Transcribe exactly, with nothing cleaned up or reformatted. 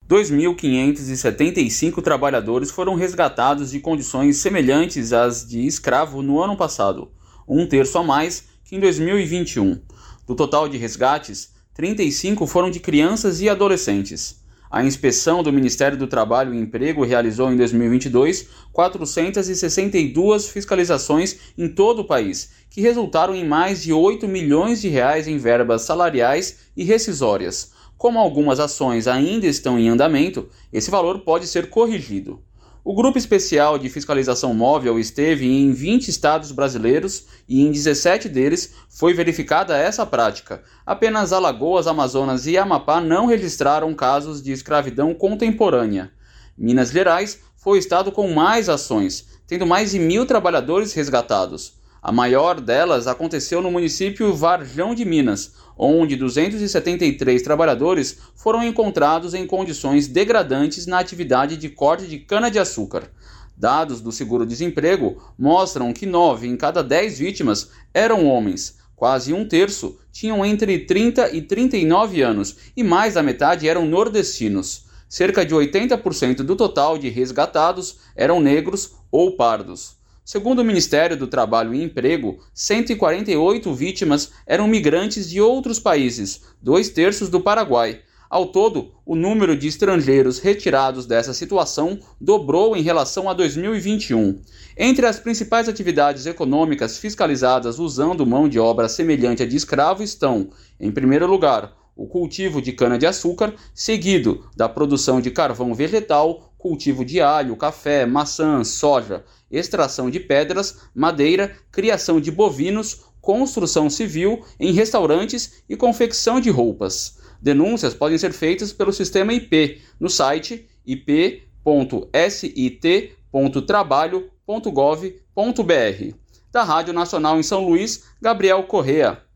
dois mil quinhentos e setenta e cinco trabalhadores foram resgatados de condições semelhantes às de escravo no ano passado, um terço a mais que em dois mil e vinte e um. Do total de resgates, trinta e cinco foram de crianças e adolescentes. A inspeção do Ministério do Trabalho e Emprego realizou em dois mil e vinte e dois quatrocentas e sessenta e duas fiscalizações em todo o país, que resultaram em mais de oito milhões de reais em verbas salariais e rescisórias. Como algumas ações ainda estão em andamento, esse valor pode ser corrigido. O Grupo Especial de Fiscalização Móvel esteve em vinte estados brasileiros e em dezessete deles foi verificada essa prática. Apenas Alagoas, Amazonas e Amapá não registraram casos de escravidão contemporânea. Minas Gerais foi o estado com mais ações, tendo mais de mil trabalhadores resgatados. A maior delas aconteceu no município Varjão de Minas, onde duzentos e setenta e três trabalhadores foram encontrados em condições degradantes na atividade de corte de cana-de-açúcar. Dados do seguro-desemprego mostram que nove em cada dez vítimas eram homens. Quase um terço tinham entre trinta e trinta e nove anos e mais da metade eram nordestinos. Cerca de oitenta por cento do total de resgatados eram negros ou pardos. Segundo o Ministério do Trabalho e Emprego, cento e quarenta e oito vítimas eram migrantes de outros países, dois terços do Paraguai. Ao todo, o número de estrangeiros retirados dessa situação dobrou em relação a dois mil e vinte e um. Entre as principais atividades econômicas fiscalizadas usando mão de obra semelhante à de escravo estão, em primeiro lugar, o cultivo de cana-de-açúcar, seguido da produção de carvão vegetal, cultivo de alho, café, maçã, soja, extração de pedras, madeira, criação de bovinos, construção civil em restaurantes e confecção de roupas. Denúncias podem ser feitas pelo sistema I P no site i p ponto s i t ponto trabalho ponto gov ponto b r. Da Rádio Nacional em São Luís, Gabriel Correa.